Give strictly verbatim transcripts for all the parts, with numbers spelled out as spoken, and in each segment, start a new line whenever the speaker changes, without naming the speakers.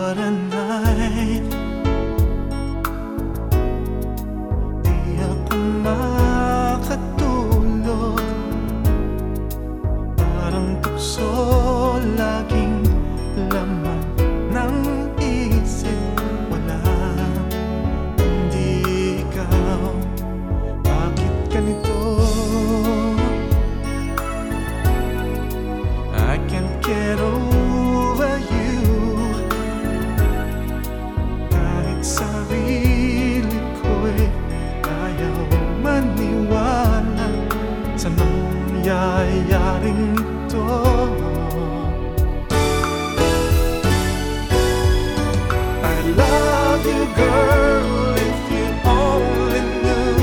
Sudden night, di ako makatulog. Parang tukso laging laman ng isip. Wala, hindi ikaw. Bakit ganito? I can't get over you. Kahit sarili ko'y ayaw maniwala sa nangyayaring ito. I love you, girl, if you only knew.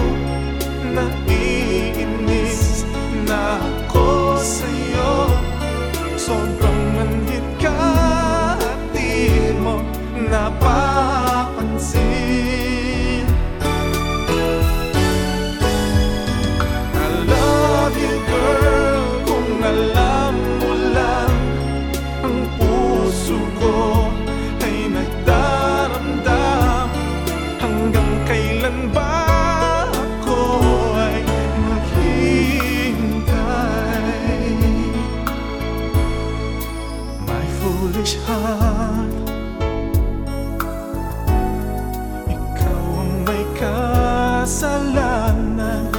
Naiinis na ako sa'yo. Sobrang manhid ka at di mo napapansin. I love you, girl, kung alam mo lang. Ang puso ko ay nagdaramdam. Hanggang kailan ba ako ay maghihintay? My foolish heart, ikaw ang may kasalanan.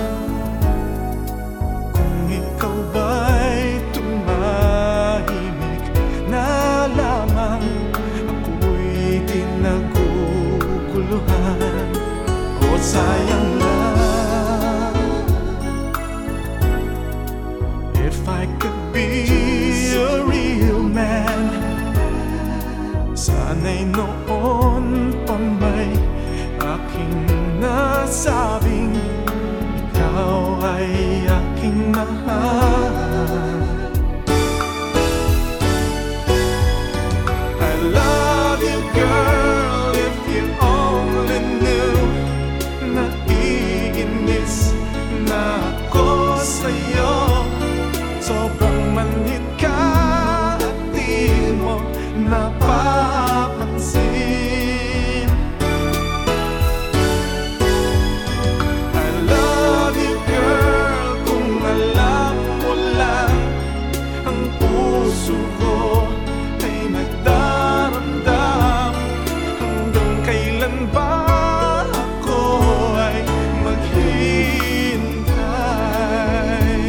Kung ikaw ba'y tumahimik na lamang, ako'y di naguguluhan. O sayang lang, if I could be a real man, sana'y noon pa may aking nasabing ikaw ay aking mahal. I love you, girl, if you only knew. Naiinis na ako sa'yo. Sobrang manhid ka at di mo napapansin. I love you, girl, kung alam mo lang. Ang puso ko ay nagdaramdam. Hanggang kailan ba ako ay maghihintay?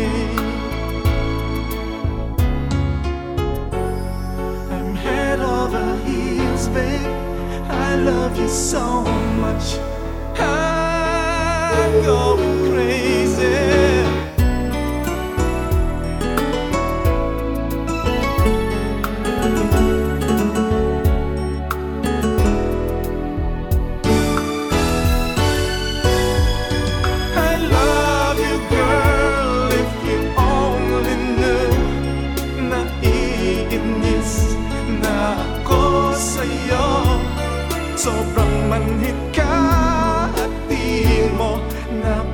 I'm head over heels, babe. I love you so much. I'm going crazy. I love you, girl, if you only knew. Naiinis na ako sa'yo. Sobrang manhid ka at di mo na